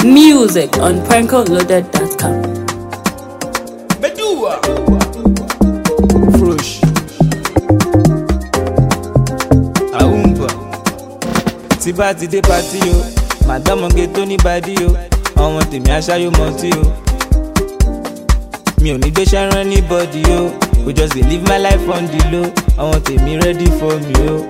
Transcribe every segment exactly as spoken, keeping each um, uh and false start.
Music on pranko loaded dot com. Bedua Frush Aumba Tiba ti de party yo Madame Geto ni body yo Àwọn tèmi aṣáyó mọ́tí yo Mi ò ní gbé ṣẹ́ran anybody yo We just dey live my life on the low Àwọn tèmi ready for me yo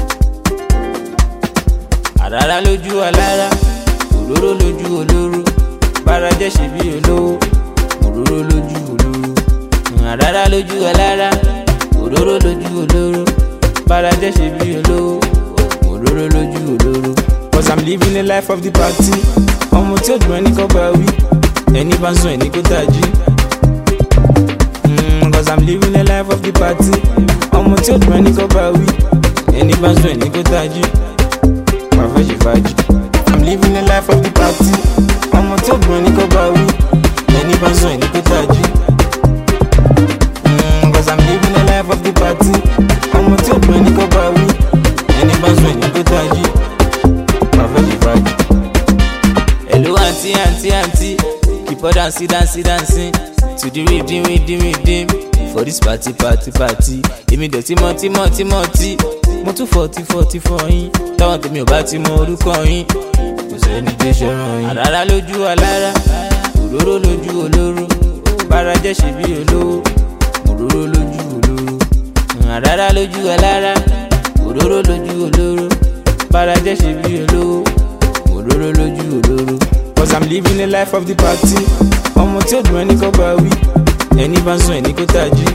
Àràrá lójú alára Òróró lójú olóró Bára jẹ́ ṣe bí olówó Òróró lójú olóró Àràrá lójú alára Òróró lójú olóró Bára jẹ́ ṣe bí olówó Òróró lójú olóró. Cause I'm living the life of the party Ọmọ tí ó dùn ẹni kọ́ bá wí Ẹni bá ń sùn ẹni kó tají mm, Cause I'm living the life of the party Ọmọ tí ó dùn ẹni kọ́ bá wí Ẹni bá ń sùn ẹni kó tají Wà fẹ́ ṣe fàájì. I'm living the life of the party Ọmọ tí ó dùn ẹni kọ́ bá wí Ẹni bá ń sùn ẹni kó tají mm, Cause I'm living the life of the party Ọmọ tí ó dùn ẹni kọ́ bá wí Ẹni bá ń sùn ẹni kó tají Wà fẹ́ ṣe fàájì. Hello auntie, auntie, auntie Keep on dancing, dancing, dancing To the rhythm, rhythm, rhythm For this party, party, party Èmi dẹ̀ tí mọ́, tí mọ́, tí mọ́, tí Mo tún forty, forty for yín Táwọn tèmi ò bá ti mọ orúkọ yín Kò sẹ́ni tó ṣẹ̀ràn yín. Àràrá lójú alára Òróró lójú olóró Bára jẹ́ ṣe bí olówó Òróró lójú olóró. Àràrá lójú alára Òróró lójú olóró Bára jẹ́ ṣe bí olówó Òróró lójú olóró. Cause I'm living the life of the party Ọmọ tí ó dùn ẹni kọ́ bá wí Ẹni bá ń sùn ẹni kó tají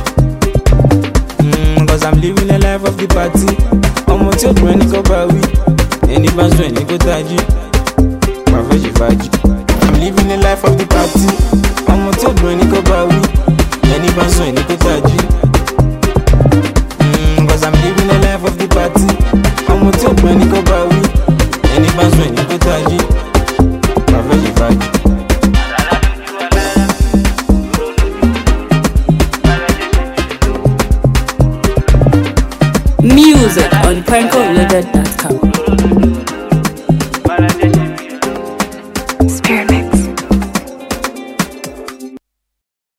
mm, Cause I'm living the life of the party Ọmọ tí ó dùn ẹni kọ́ bá wí Ẹni bá ń sùn ẹni kó tají Wà fẹ́ ṣe fàájì. I'm living the life of the party Ọmọ tí ó dùn ẹni kọ́ bá wí Ẹni bá ń sùn ẹni kó tají mm, Cause I'm living the life of the party Ọmọ tí ó dùn ẹni kọ́ bá wí Ẹni bá ń sùn ẹni kó tají Wà fẹ́ ṣe fàájì. Music on pranko loaded dot com.